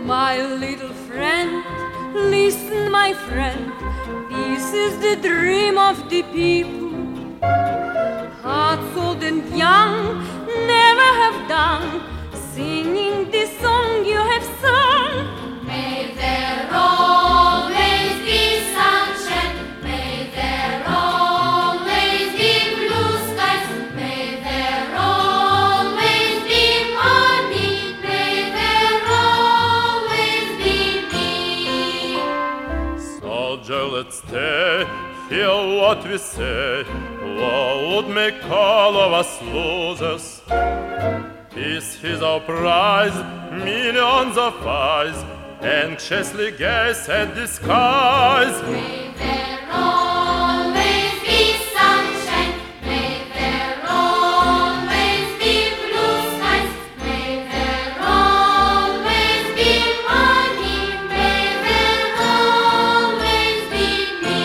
My little friend, listen, my friend, this is the dream of the people. Hearts old and young never have done singing this song you have sung. May there always be sunshine, may there always be blue skies, may there always be money, may there always be me. Soldier, let's stay, hear what we say. War would make all of us losers. Peace is our prize, millions of eyes anxiously gaze at the skies. May there always be sunshine, may there always be blue skies, may there always be money, may there always be me.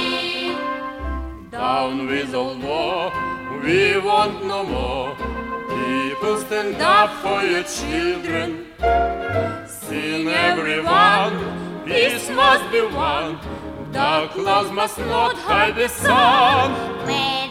Down with all war, we want no more. People, stand up for your children. Sing everyone, peace must be won. Dark clouds must not hide the sun.